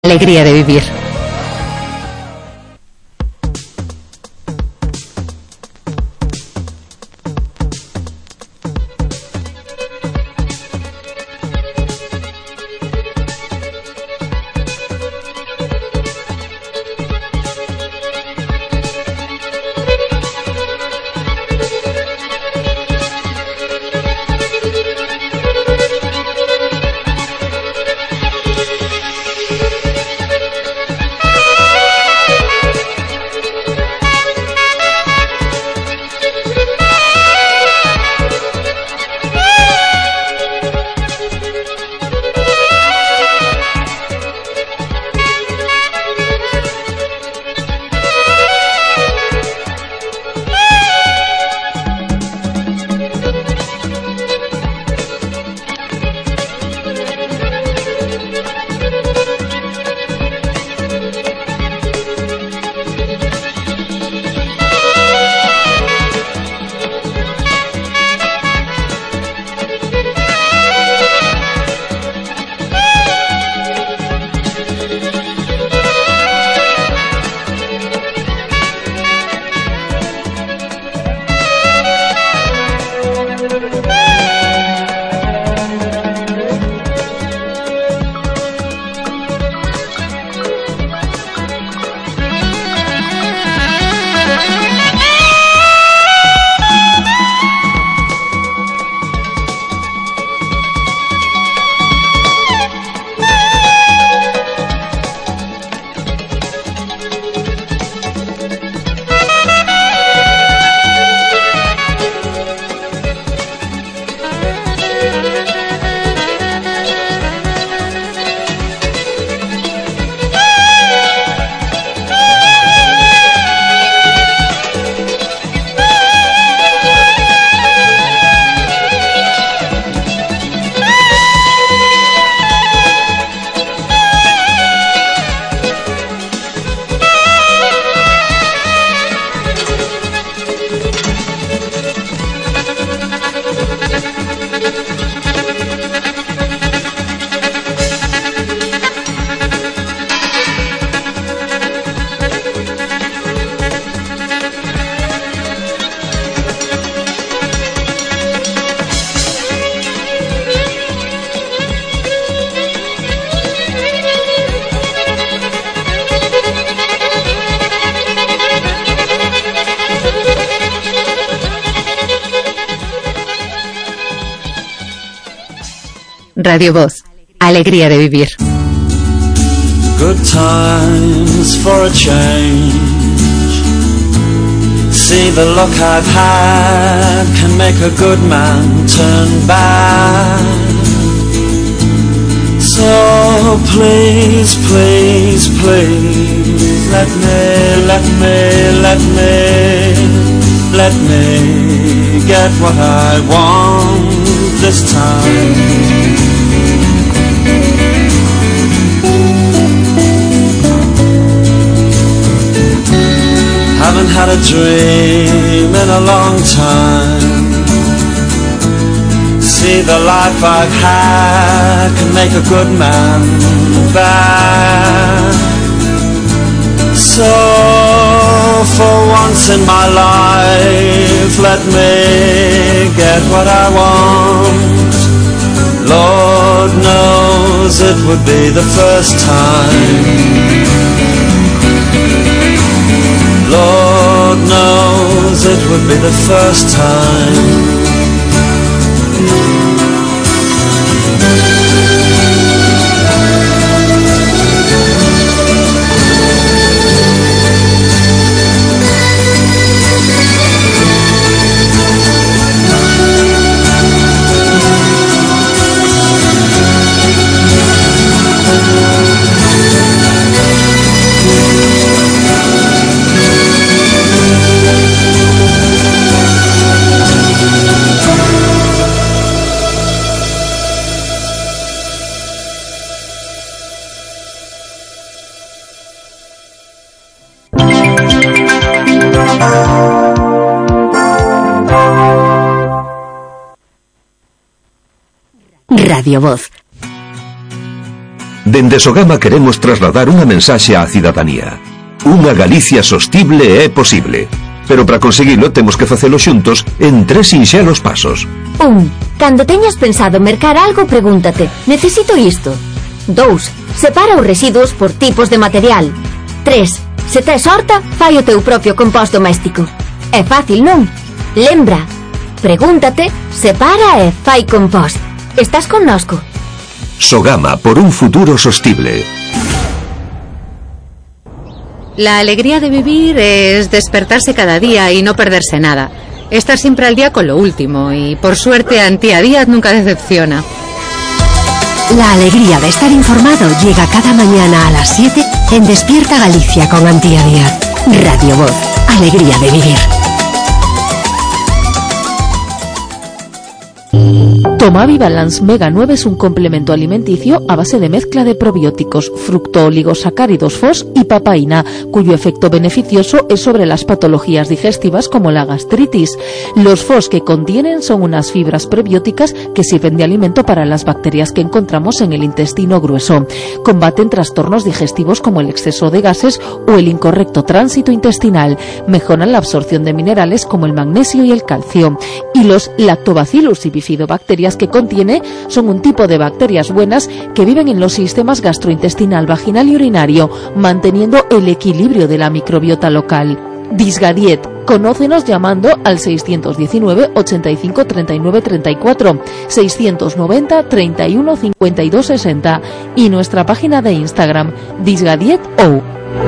Alegría de vivir. Radio Voz, alegría de vivir. Good times for a change. See the luck I've had can make a good man turn bad. So please, please, please, let me get what I want this time. Haven't had a dream in a long time. See, the life I've had can make a good man bad. So for once in my life, let me get what I want. Lord knows it would be the first time. Lord knows it would be the first time. Radio Voz. Dende Sogama queremos trasladar unha mensaxe á cidadanía. Unha Galicia sostible é posible. Pero para conseguilo temos que facelo xuntos en 3 sinxelos pasos. 1. Cando teñas pensado mercar algo, pregúntate: necesito isto? 2. Separa os residuos por tipos de material. 3. Se tes horta, fai o teu propio compost doméstico. É fácil, non? Lembra, pregúntate, separa e fai compost. Estás connosco? Sogama, por un futuro sostible. La alegría de vivir es despertarse cada día y no perderse nada. Estar siempre al día con lo último y, por suerte, Antía Díaz nunca decepciona. La alegría de estar informado llega cada mañana a las 7 en Despierta Galicia con Antía Díaz. Radio Voz, alegría de vivir. Tomavi Balance Mega 9 es un complemento alimenticio a base de mezcla de probióticos, fructooligosacáridos FOS y papaína, cuyo efecto beneficioso es sobre las patologías digestivas como la gastritis. Los FOS que contienen son unas fibras prebióticas que sirven de alimento para las bacterias que encontramos en el intestino grueso. Combaten trastornos digestivos como el exceso de gases o el incorrecto tránsito intestinal. Mejoran la absorción de minerales como el magnesio y el calcio. Y los lactobacillus y bifidobacterias que contiene son un tipo de bacterias buenas que viven en los sistemas gastrointestinal, vaginal y urinario, manteniendo el equilibrio de la microbiota local. Disgadiet. Conócenos llamando al 619 85 39 34, 690 31 52 60 y nuestra página de Instagram, disgadietou.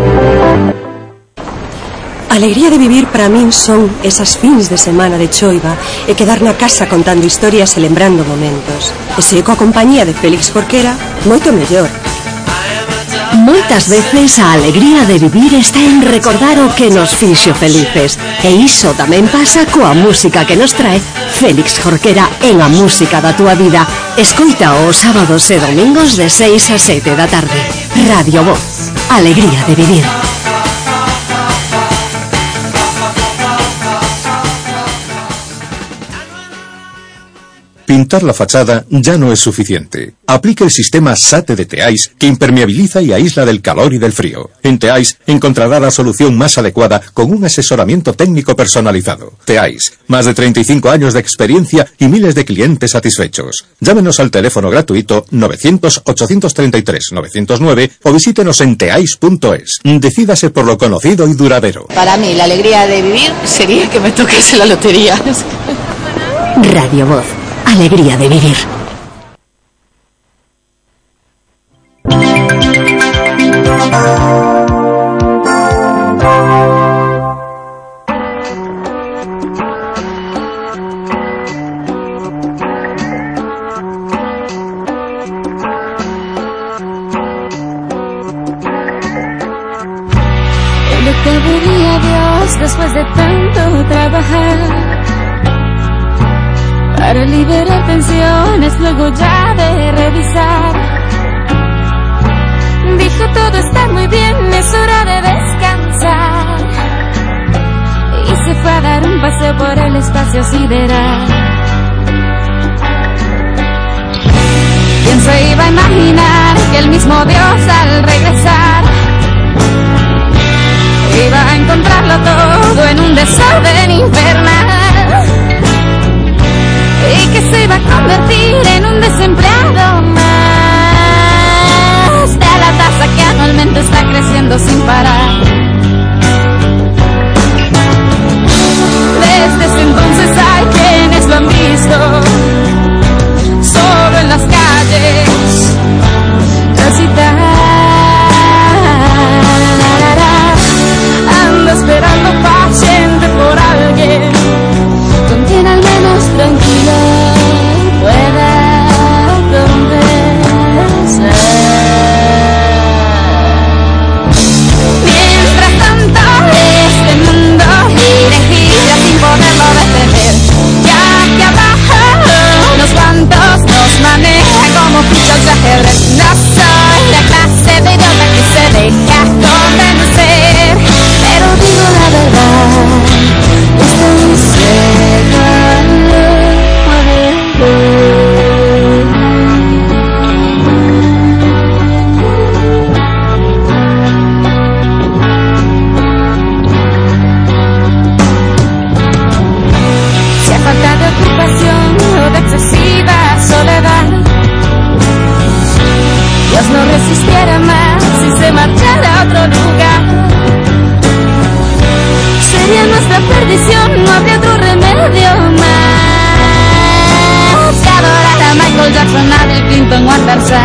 Alegría de vivir para min son esas fins de semana de choiva e quedar na casa contando historias e lembrando momentos. E se coa compañía de Félix Jorquera, moito mellor. Moitas veces a alegría de vivir está en recordar o que nos fixo felices. E iso tamén pasa coa música que nos trae Félix Jorquera en A Música da Túa Vida. Escoita os sábados e domingos de 6 a 7 da tarde. Radio Voz, alegría de vivir. Pintar la fachada ya no es suficiente. Aplique el sistema SATE de Teais, que impermeabiliza y aísla del calor y del frío. En Teais encontrará la solución más adecuada con un asesoramiento técnico personalizado. Teais, más de 35 años de experiencia y miles de clientes satisfechos. Llámenos al teléfono gratuito 900-833-909 o visítenos en teais.es. Decídase por lo conocido y duradero. Para mí, la alegría de vivir sería que me tocase la lotería. Radio Voz, alegría de vivir. El octavo día, Dios, después de tanto trabajar para liberar tensiones, luego ya de revisar, dijo: todo está muy bien, es hora de descansar. Y se fue a dar un paseo por el espacio sideral. ¿Quién se iba a imaginar que el mismo Dios al regresar iba a encontrarlo todo en un desorden infernal? Y que se iba a convertir en un desempleado más de la tasa que anualmente está creciendo sin parar. Desde ese entonces hay quienes lo han visto solo en las calles transitar, anda esperando paciente por alguien con quien al menos tranquilo pueda conversar. pueden guardarse.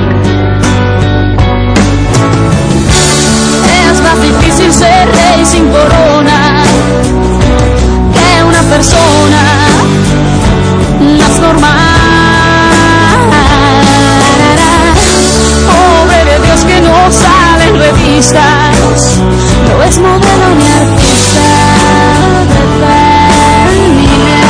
Es más difícil ser rey sin corona que una persona más normal. Pobre de Dios que no sale en revistas, no es modelo ni artista de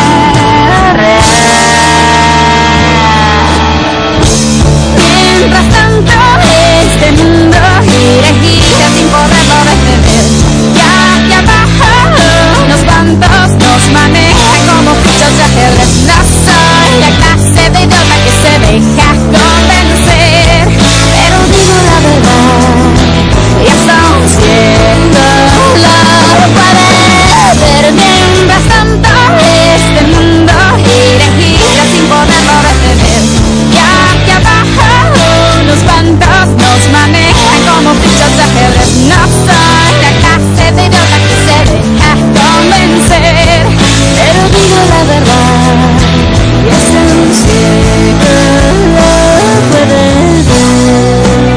mientras tanto este mundo gira y gira sin poderlo detener. Y aquí abajo unos cuantos nos manejan como fichas de ajedrez. No soy la clase de idiota que se deja convencer, pero digo la verdad y hasta un cielo lo puede ver. Mientras tanto este mundo gira y gira sin poderlo detener. Y aquí abajo unos cuantos nos manejan como fichas de ajedrez. No soy la clase de idiota que se deja convencer, pero digo la verdad y hasta un ciego lo puede ver.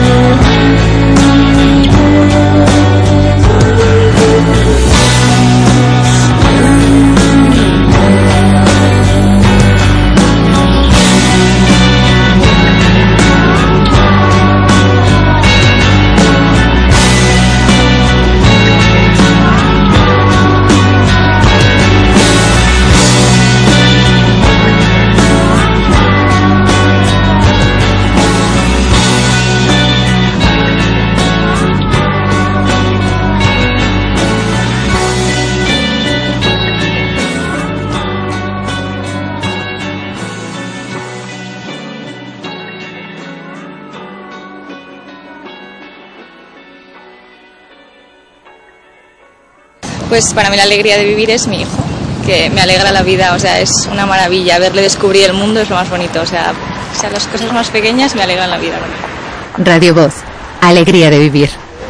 Pues para mí la alegría de vivir es mi hijo, que me alegra la vida, o sea, es una maravilla. Verle descubrir el mundo es lo más bonito, o sea las cosas más pequeñas me alegran la vida. Radio Voz, alegría de vivir.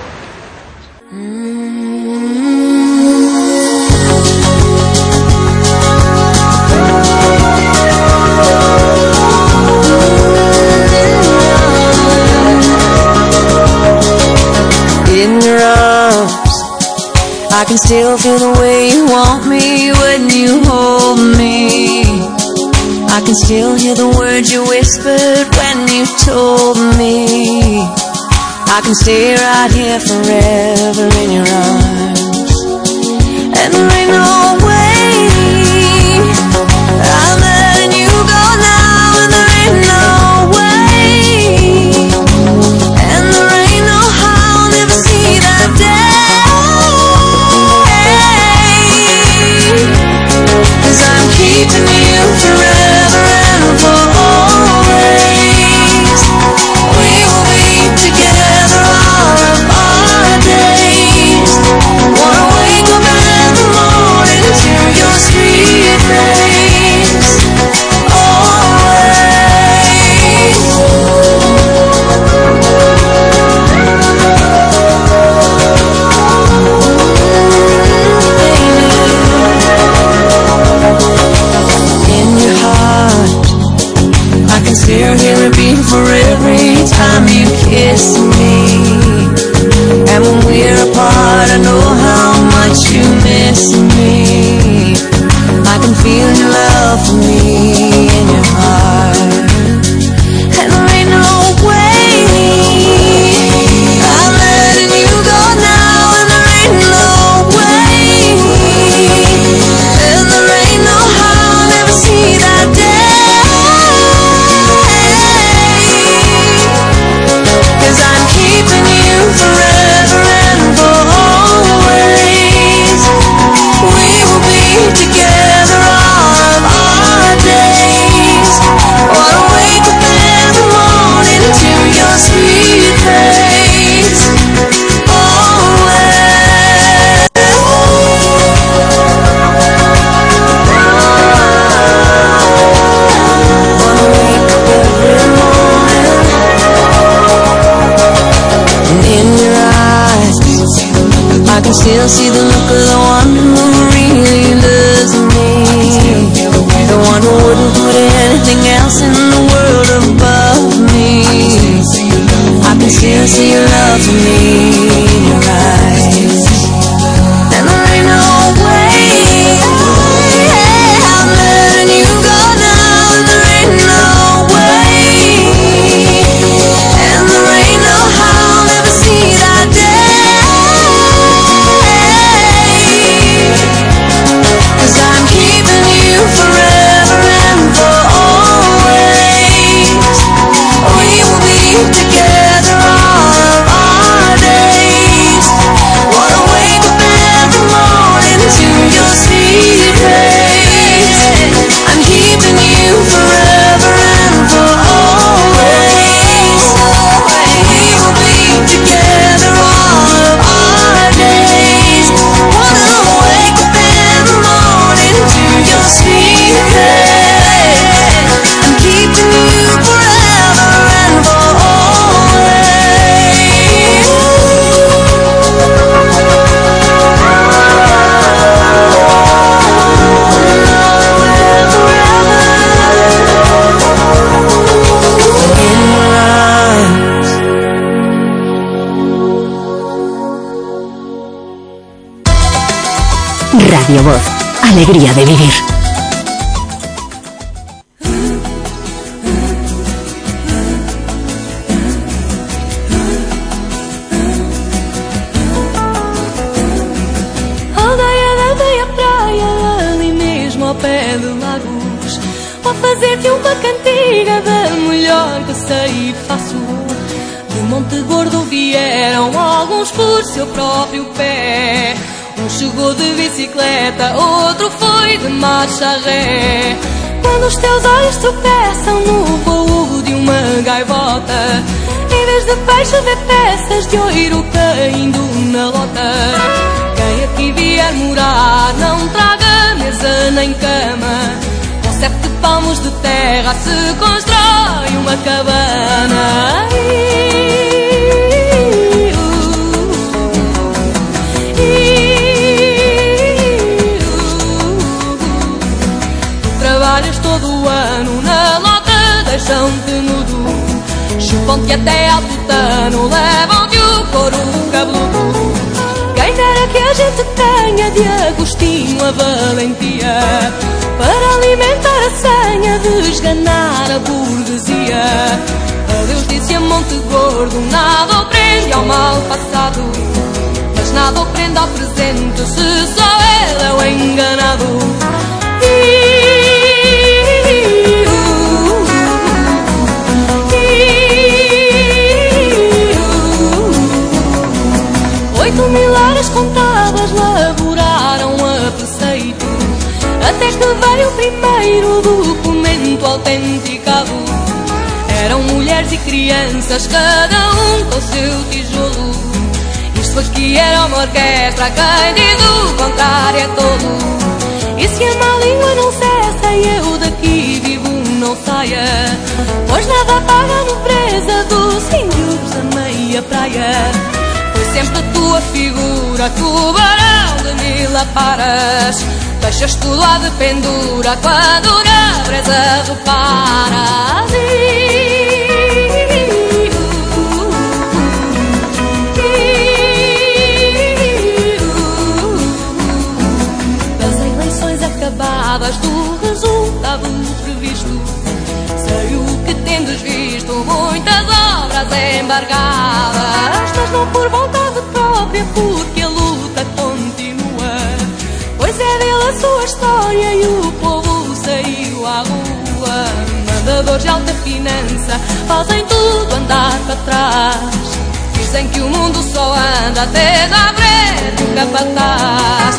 I can still feel the way you want me when you hold me. I can still hear the words you whispered when you told me. I can stay right here forever in your arms. And there ain't no way I'm letting you go now. And there ain't no way. And there ain't no how I'll never see that day. Keeping you forever and for always. We will be together all of our days. Wanna wake up in the morning to your sweet face. Still hear a beat for every time you kiss me. And when we're apart, I know how much you miss me. I can feel your love for me in your heart. And there ain't no way I'm letting you go now. And there ain't no way. And there ain't no how I'll never see that day. Forever and for always. We will be together all of our days. Wanna wake up in the morning to your sweet face. Always. Wanna wake up every morning. In your eyes, I can still see the look of the one who really loves me. The one who wouldn't put anything else in the world above me. Radio Voz. Alegría de vivir. Pé de Lagos, vou fazer-te uma cantiga da melhor que sei e faço. Do Monte Gordo vieram alguns por seu próprio pé. Um chegou de bicicleta, outro foi de marcha ré. Quando os teus olhos tropeçam no voo de uma gaivota, em vez de peixe vê peças de ouro caindo na lota. Quem aqui vier morar não traga mesa nem cama, com 7 palmos de terra se constrói uma cabana. Tu trabalhas todo o ano na lota, deixam-te nudo, chupam-te até ao tutano, levam-te o couro cabeludo. Quem dera que a gente tenha de Agostinho a valentia para alimentar a senha de esganar a burguesia. Adeus disse a Monte Gordo, nada o prende ao mal passado, mas nada o prende ao presente se só ele é o enganado. Milhares contadas laboraram a preceito, até que veio o primeiro documento autenticado. Eram mulheres e crianças, cada um com seu tijolo. Isto aqui era uma orquestra, quem diz o contrário é tolo. E se a má língua não cessa e eu daqui vivo não saia, pois nada paga a nobreza dos índios a meia praia. Foi sempre a tua figura, tubarão de mil aparas, deixas tudo lá de pendura quando na brisa reparas. Das eleições acabadas, do resultado previsto, sei o que tendes visto, muitas obras embargadas, mas não por vontade própria, porque a luta continua, pois é dele a sua história e o povo saiu à rua. Mandadores de alta finança fazem tudo andar para trás, dizem que o mundo só anda até à frente o capataz.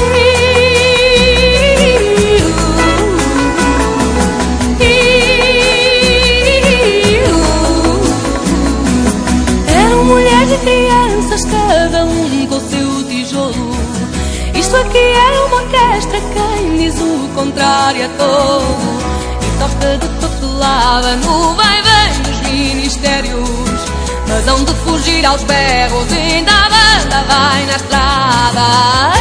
Mulheres e crianças, cada um com seu tijolo. Isto aqui era uma orquestra, quem diz o contrário é tolo. E toca de papelada no vai-vem dos ministérios, mas hão de fugir aos berros, ainda a banda vai na estrada.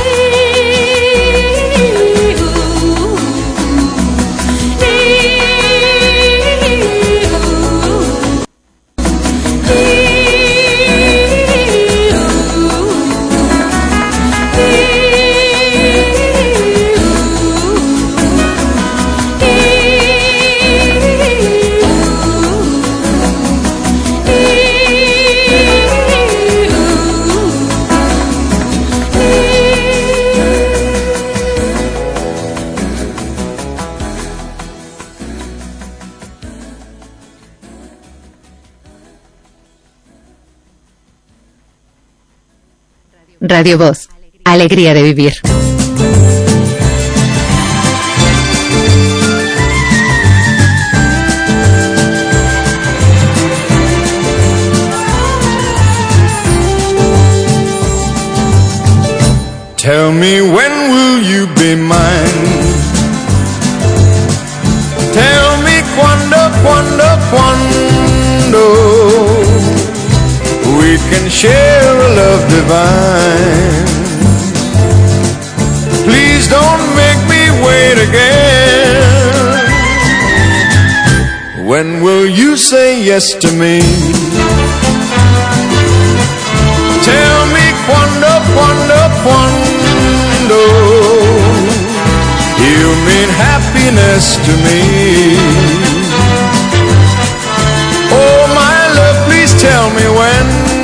Radio Voz, alegría de vivir. Tell me, when will you be mine? Tell me cuando we can share a love divine. Please don't make me wait again. When will you say yes to me? Tell me cuando mean happiness to me. Oh, my love, please tell me when.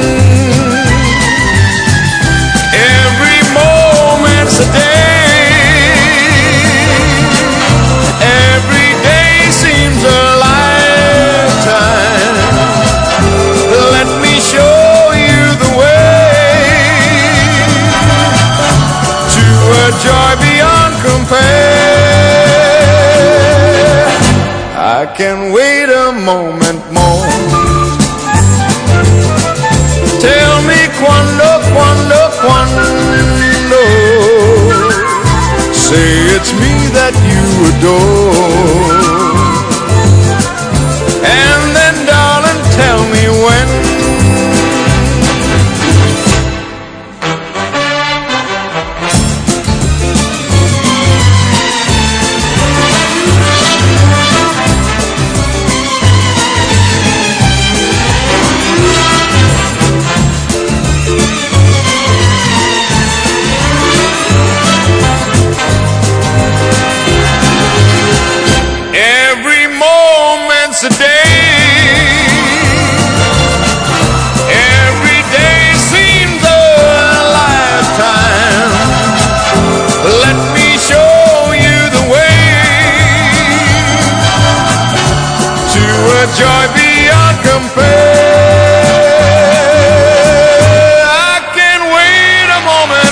Every moment's a day. Every day seems a lifetime. Let me show you the way to a joy beyond compare. I can wait a moment more. Tell me quando, quando, quando. Say it's me that you adore. And then, darling, tell me when. Every moment's a day. Every day seems a lifetime. Let me show you the way to a joy beyond compare. I can wait a moment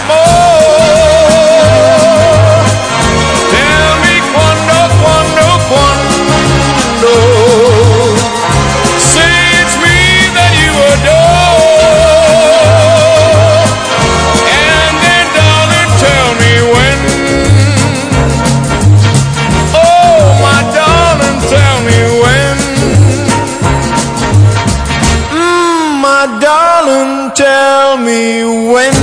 more. Tell me quando, quando, quando. Say it's me that you adore. And then, darling, tell me when. Oh, my darling, tell me when. My darling, tell me when.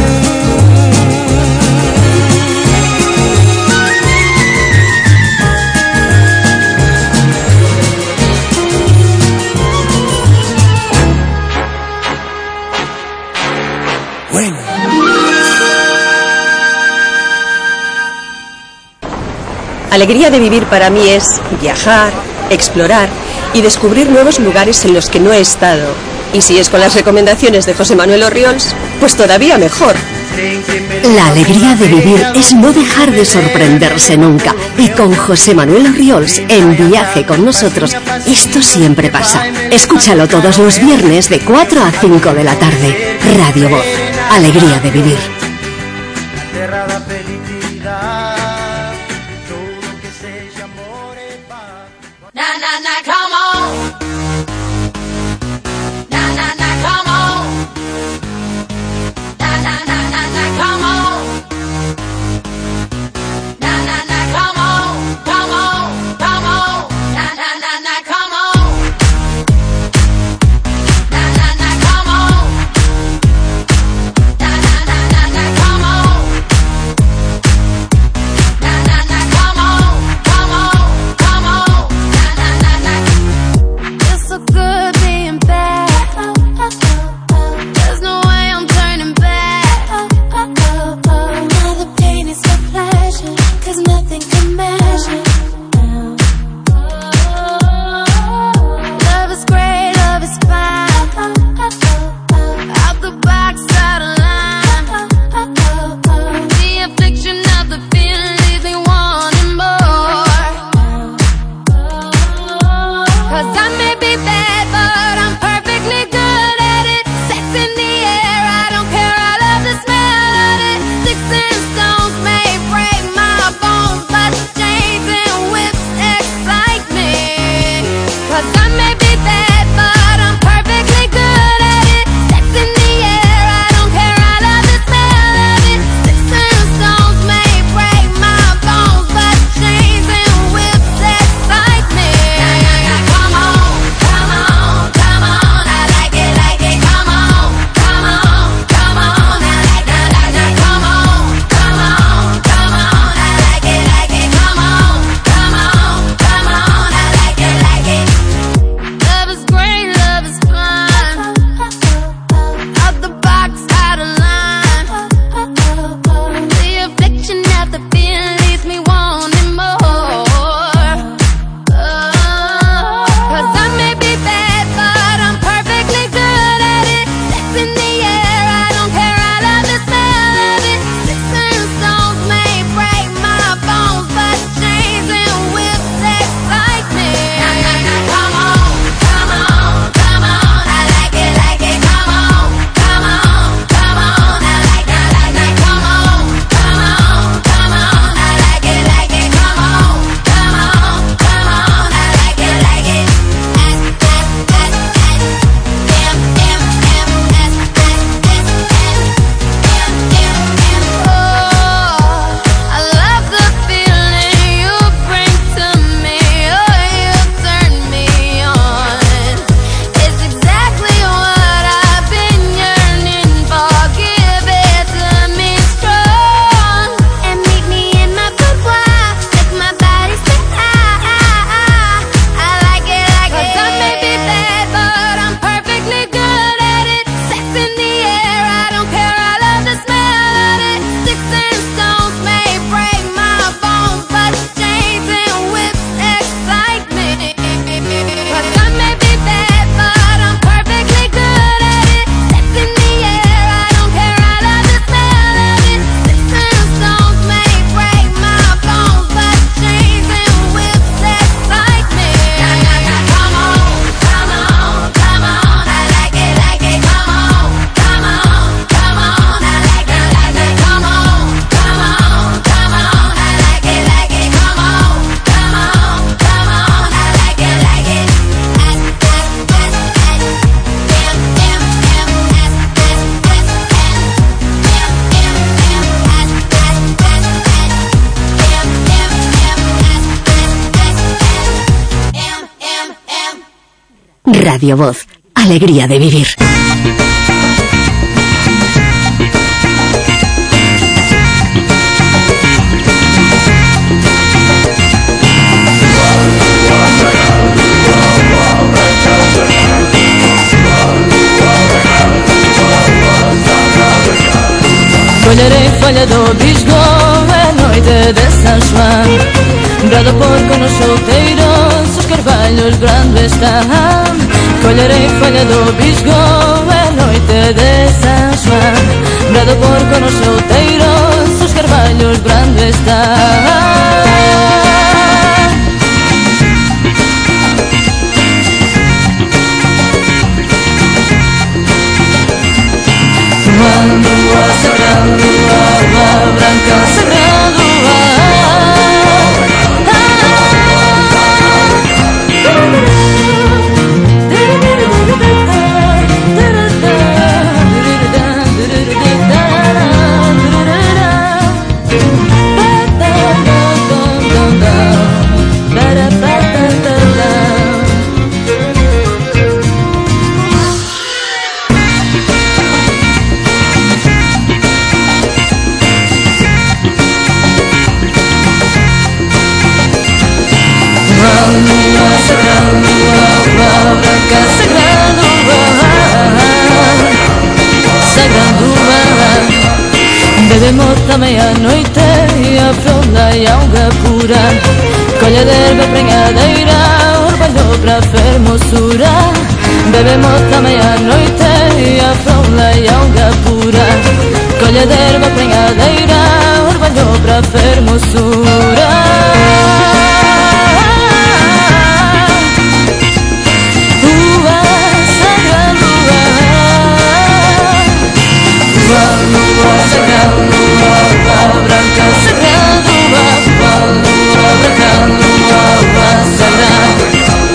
Alegría de vivir para mí es viajar, explorar y descubrir nuevos lugares en los que no he estado. Y si es con las recomendaciones de José Manuel Orriols, pues todavía mejor. La alegría de vivir es no dejar de sorprenderse nunca. Y con José Manuel Orriols en Viaje con nosotros, esto siempre pasa. Escúchalo todos los viernes de 4 a 5 de la tarde. Radio Voz. Alegría de vivir. Come on. Come on. Come on. Come on. Come on. Come on. Come on. Come on. Radio Voz, alegría de vivir. Colherei folha do bisgo, é noite de São João. Brada porco nos solteiros, os carvalhos brando estão. Colherei folha do bisgo, é noite de São João. Brada porco nos solteiros, os carvalhos brando estão. Lua sagrada, lua branca sagrada, bebemos da meia-noite e a fronda e alga pura. Colha de erva prenhadeira, orvalho para fermosura. Bebemos da meia-noite e a fronda e alga pura. Colha de erva prenhadeira, orvalho para fermosura. Lua sagrada, lua branca sagrada, lua branca, lua sagrada.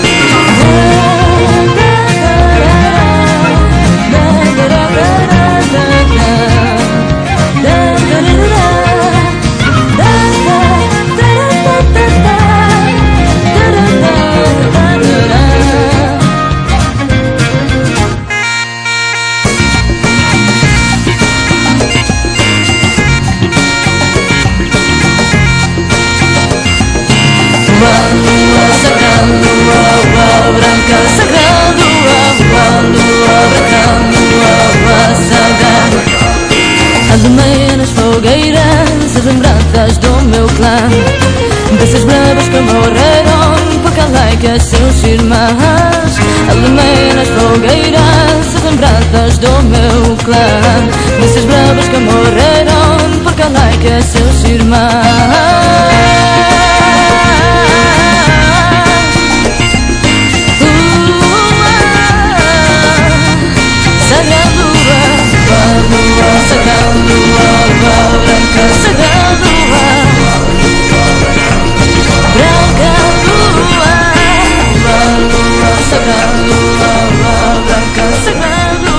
Lua sagrada, lua branca sagrada, lua branca, lua sagrada. Ando meia nas fogueiras, as lembranças do meu clã, dessas bravas que morreram por Calai que seus irmãos. Ando meia nas fogueiras, as lembranças do meu clã, dessas bravas que morreram por Calai que seus irmãos. Lua sagrada, lua branca sagrada, branca lua sagrada, lua branca sagrada,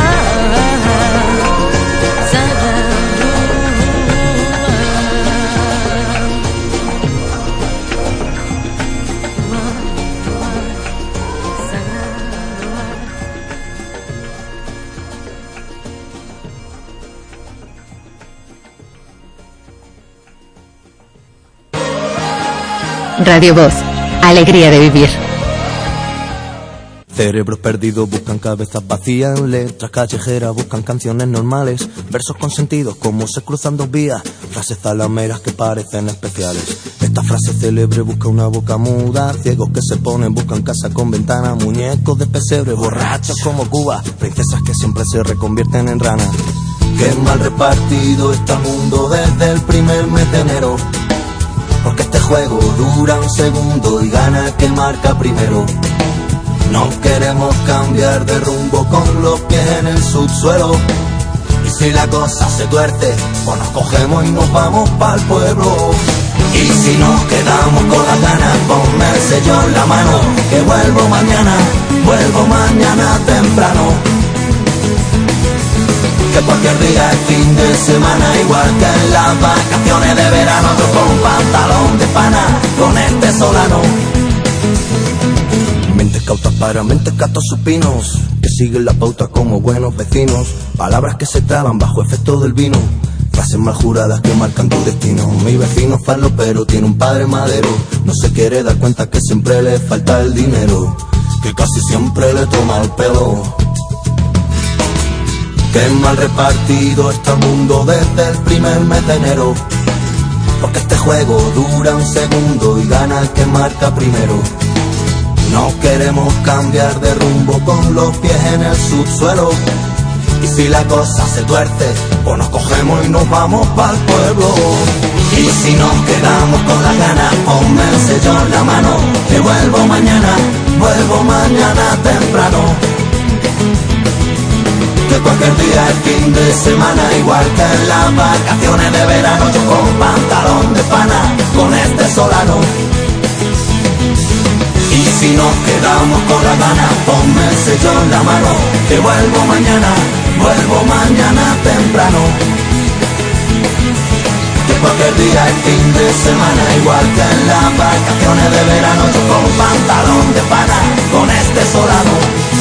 Radio Voz, alegría de vivir. Cerebros perdidos buscan cabezas vacías, letras callejeras buscan canciones normales, versos con sentidos como se cruzan dos vías, frases zalameras que parecen especiales. Esta frase célebre busca una boca muda, ciegos que se ponen buscan casa con ventana, muñecos de pesebre, borrachos como Cuba, princesas que siempre se reconvierten en ranas. Qué mal repartido está el mundo desde el primer mes de enero, porque este juego dura un segundo y gana quien marca primero. No queremos cambiar de rumbo con los pies en el subsuelo, y si la cosa se tuerce, pues nos cogemos y nos vamos pa'l pueblo. Y si nos quedamos con las ganas, ponme el sello en la mano, que vuelvo mañana temprano. Que cualquier día es fin de semana, igual que en las vacaciones de verano, yo con pantalón de pana, con este solano. Mente Cautas para mentes catos supinos, que siguen la pauta como buenos vecinos. Palabras que se traban bajo efecto del vino, frases mal juradas que marcan tu destino. Mi vecino farlo pero tiene un padre madero, no se quiere dar cuenta que siempre le falta el dinero, que casi siempre le toma el pelo. Qué mal repartido está el mundo desde el primer mes de enero, porque este juego dura un segundo y gana el que marca primero. No queremos cambiar de rumbo con los pies en el subsuelo, y si la cosa se tuerce, pues nos cogemos y nos vamos pa'l pueblo. Y si nos quedamos con las ganas, ponme el sello en la mano, que vuelvo mañana temprano. Que cualquier día es fin de semana, igual que en las vacaciones de verano. Yo con pantalón de pana, con este solano. Y si nos quedamos con las ganas, ponme el sello en la mano, que vuelvo mañana temprano. Que cualquier día es fin de semana, igual que en las vacaciones de verano. Yo con pantalón de pana, con este solano.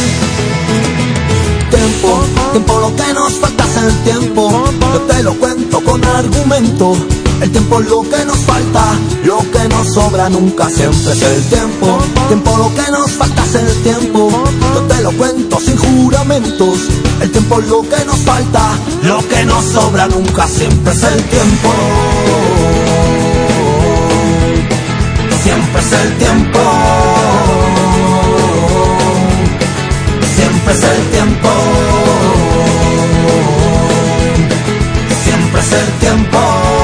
Tiempo, lo que nos falta es el tiempo. Yo te lo cuento con argumento. El tiempo es lo que nos falta, lo que nos sobra nunca siempre es el tiempo. Tiempo, lo que nos falta es el tiempo. Yo te lo cuento sin juramentos. El tiempo es lo que nos falta, lo que nos sobra nunca siempre es el tiempo. Siempre es el tiempo. Siempre es el tiempo. Siempre es el tiempo.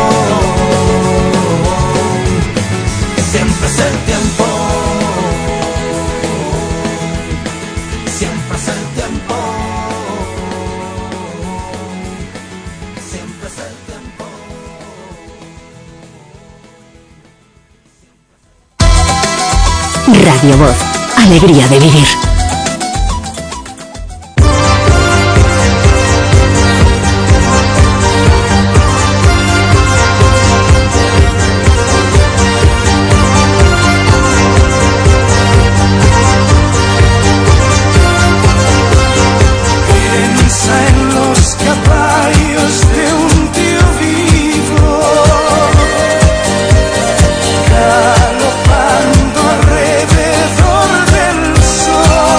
Siempre es el tiempo. Siempre es el tiempo. Siempre es el tiempo. Radio Voz, alegría de vivir. Galopando alrededor del sol.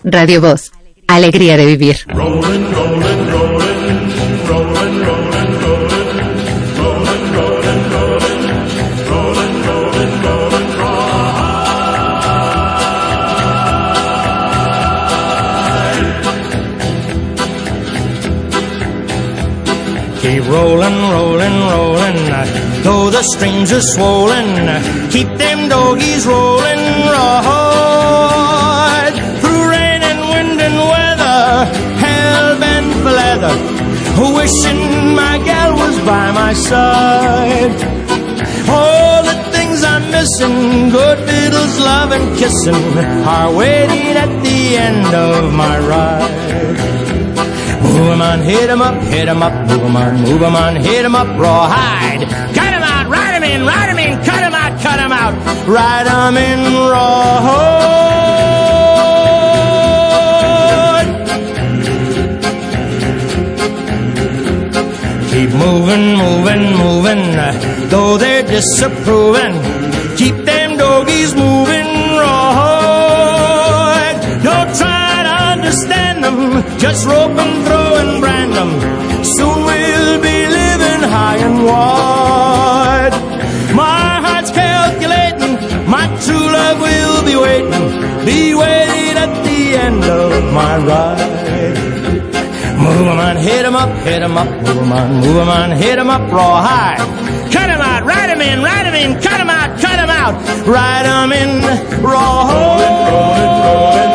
Radio Voz, alegría de vivir. Keep rolling, rolling, rolling, though the streams are swollen, keep them doggies rolling, right, through rain and wind and weather, hell-bent for leather, wishing my gal was by my side. All the things I'm missing, good fiddles, love and kissing, are waiting at the end of my ride. Move 'em on, hit 'em up, move 'em on, hit 'em up, rawhide. Cut 'em out, ride 'em in, cut 'em out, ride 'em in, rawhide. Keep moving, moving, moving, though they're disapproving. Keep them doggies moving, rawhide. Don't try to understand them, just rope and throw and brand them. Soon we'll be living high and wide. My heart's calculating, my true love will be waiting at the end of my ride. Move 'em on, hit 'em up, move 'em on, hit 'em up, rawhide. Cut 'em out, ride 'em in, cut 'em out, ride 'em in, rawhide.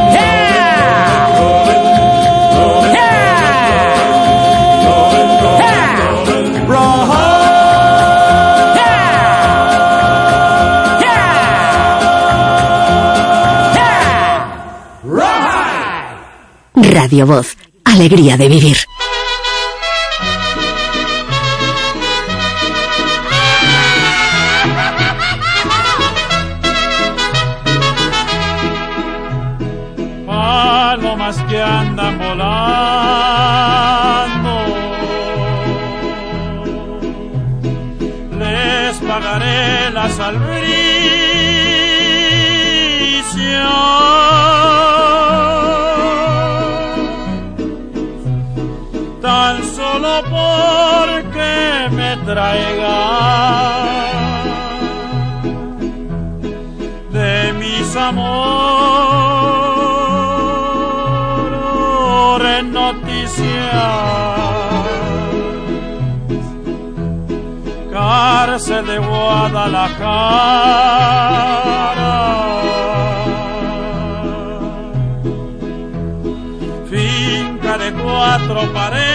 Radio Voz, alegría de vivir. Palomas que andan volando, les pagaré las albricias. Tan solo porque me traiga de mis amores noticias. Cárcel de Guadalajara, finca de 4 paredes,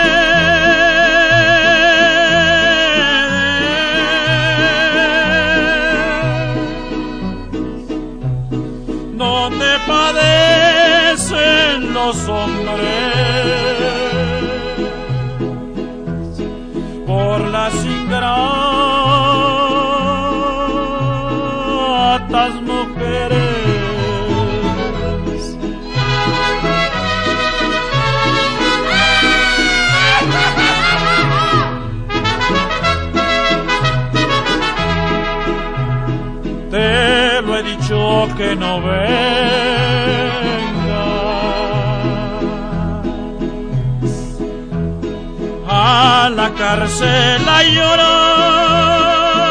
donde padecen los hombres por las ingratas mujeres. Te lo he dicho que no vengas a la cárcel a llorar.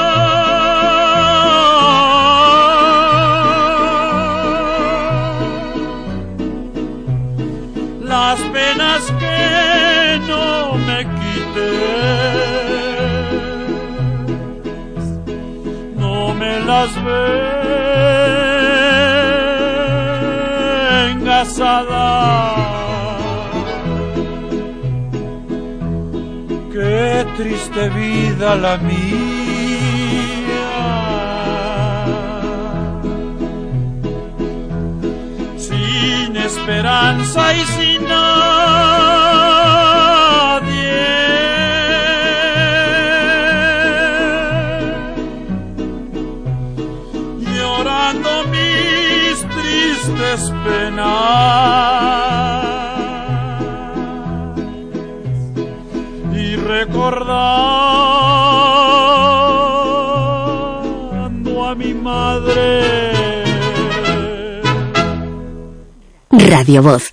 Las penas que no me quites, no me las vengas a dar. Qué triste vida la mía, sin esperanza y sin nadie, llorando mis tristes penas y recordando a mi madre. Radio Voz.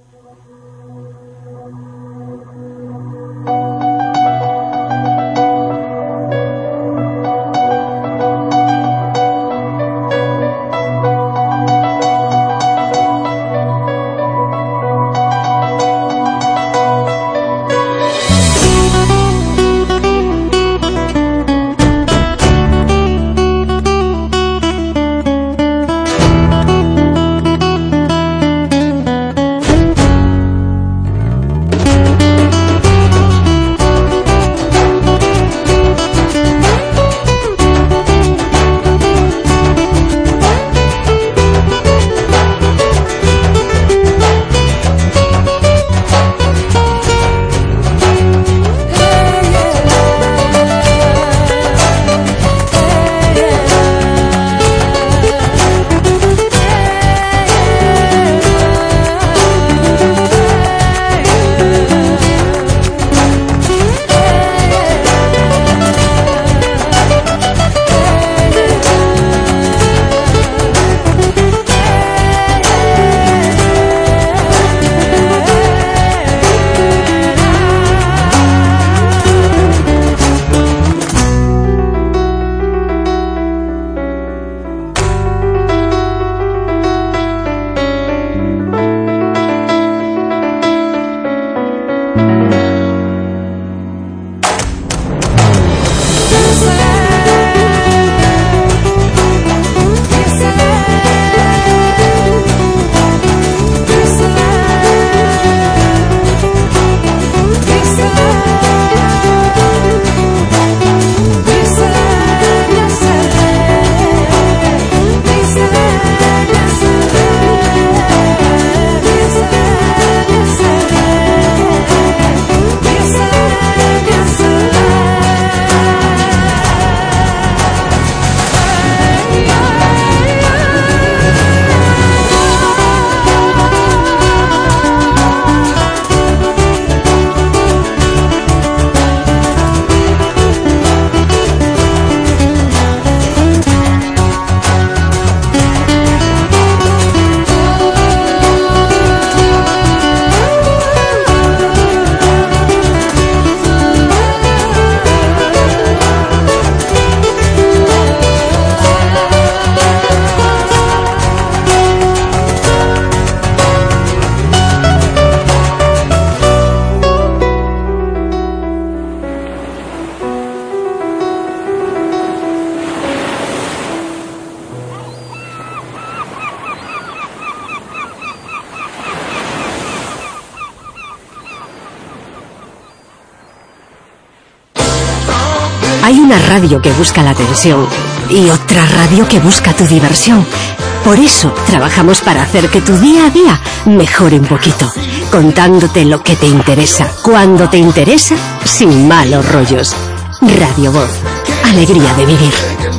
Hay una radio que busca la atención y otra radio que busca tu diversión. Por eso trabajamos para hacer que tu día a día mejore un poquito, contándote lo que te interesa, cuando te interesa, sin malos rollos. Radio Voz, alegría de vivir.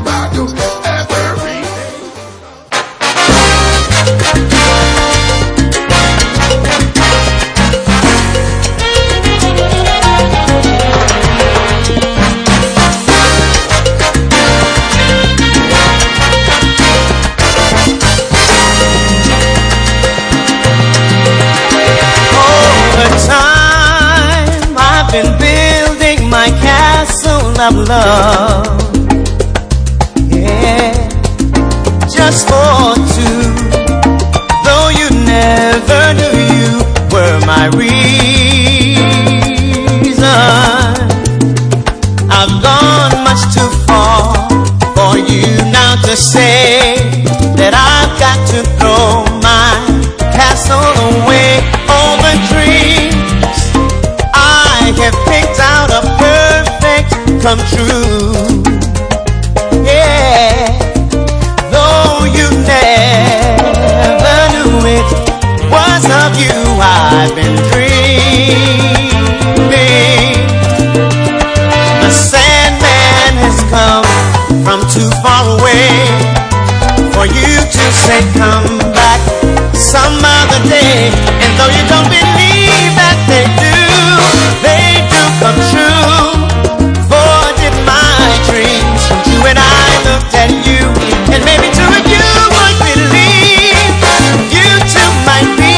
Of love, yeah, just for two. Though you never knew you were my reason, I've gone much too far for you now to say that I've got to throw my castle away. All the dreams I have picked out of come true, yeah. Though you never knew it was of you I've been dreaming. The Sandman has come from too far away for you to say come back some other day. And though you don't believe that they do come true. When I looked at you, and maybe two of you would believe, you too might be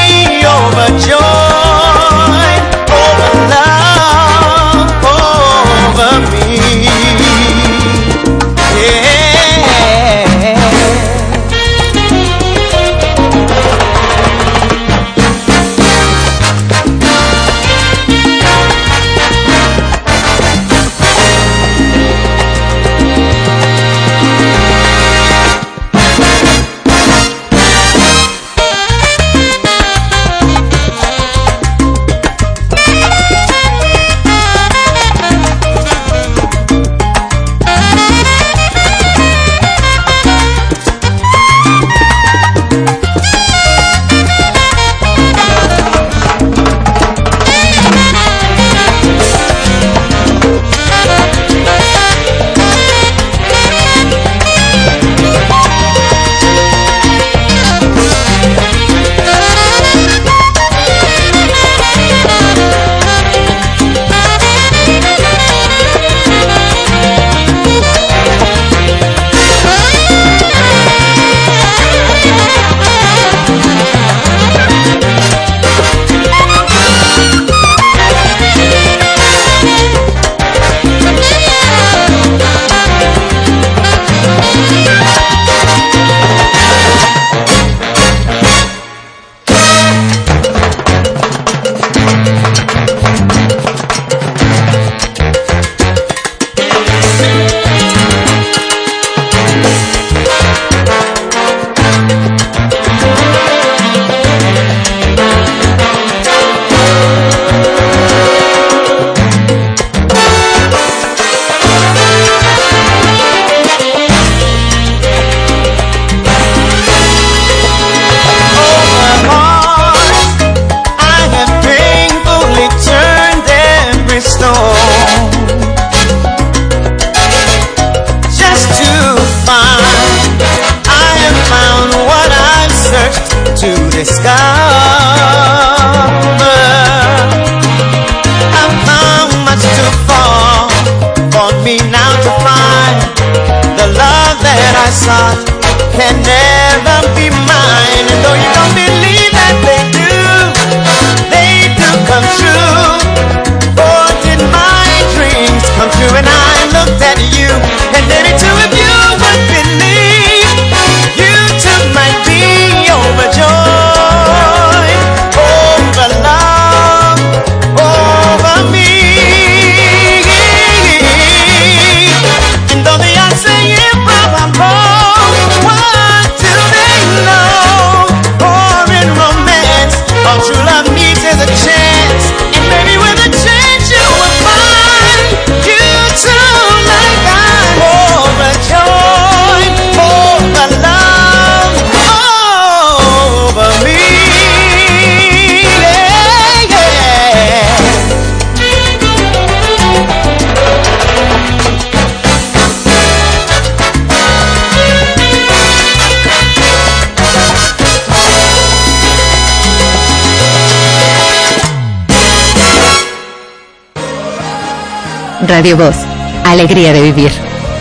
Radio Voz, alegría de vivir.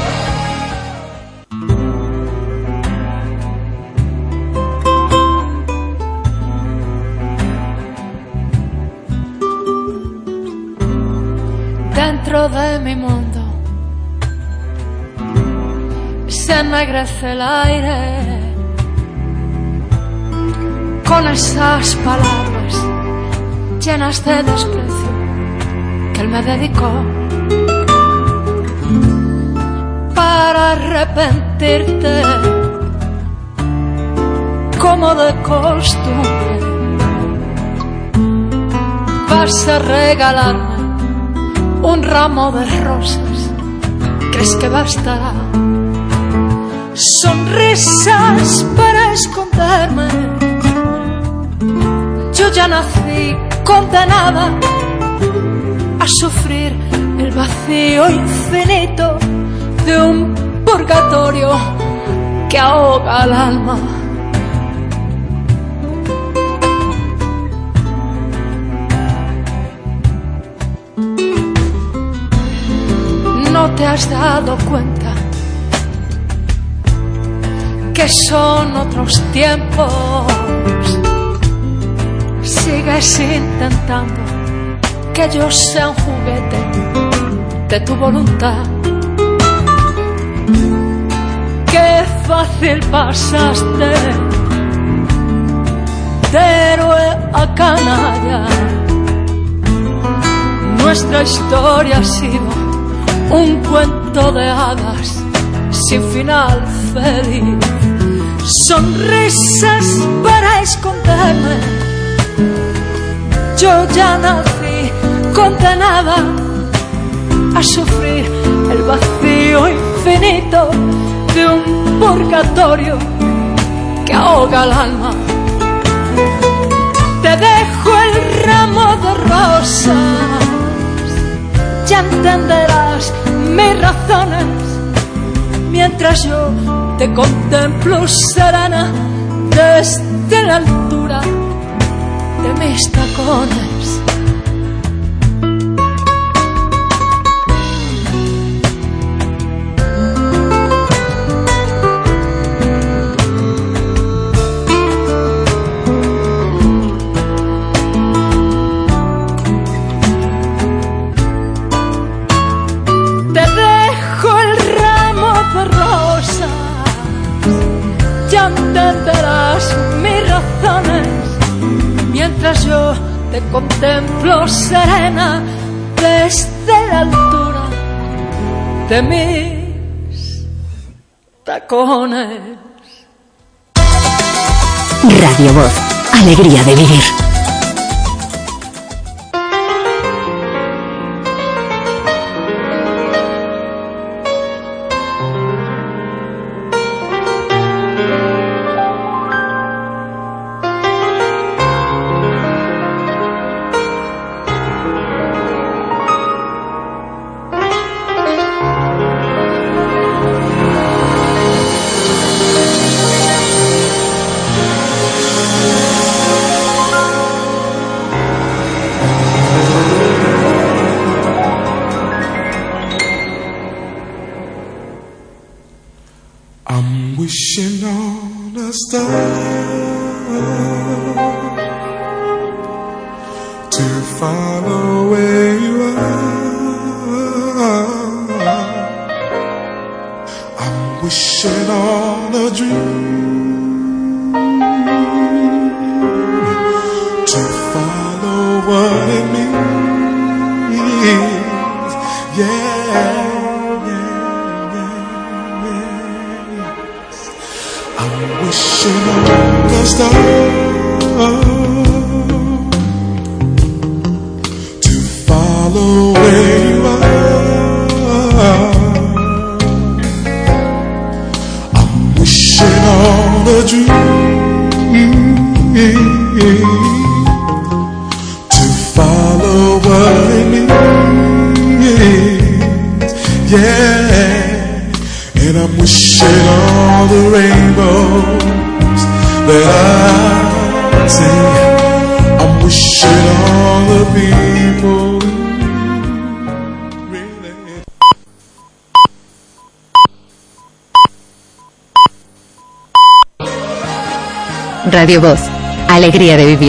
Dentro de mi mundo se ennegrece el aire con esas palabras llenas de desprecio que él me dedicó para arrepentirte como de costumbre. Vas a regalarme un ramo de rosas, ¿crees que bastará? Sonrisas para esconderme. Yo ya nací condenada a sufrir el vacío infinito de un purgatorio que ahoga al alma. ¿No te has dado cuenta que son otros tiempos? Sigues intentando que yo sea un juguete de tu voluntad. Qué fácil pasaste de héroe a canalla. Nuestra historia ha sido un cuento de hadas sin final feliz. Sonrisas para esconderme. Yo ya nací condenada a sufrir el vacío infinito de un purgatorio que ahoga el alma. Te dejo el ramo de rosas, ya entenderás mis razones, mientras yo te contemplo serena desde la altura de mis tacones. Entenderás mis razones, mientras yo te contemplo serena desde la altura de mis tacones. Radio Voz, alegría de vivir. Wishing on a star to follow where you are. I'm wishing on a dream to follow what it means. Yeah. Wishing on a star to follow where you are. I'm wishing on a dream to follow what it means. Yeah. And I'm wishing all the rainbows that I see. I'm wishing all the people really. Radio Voz, alegría de vivir.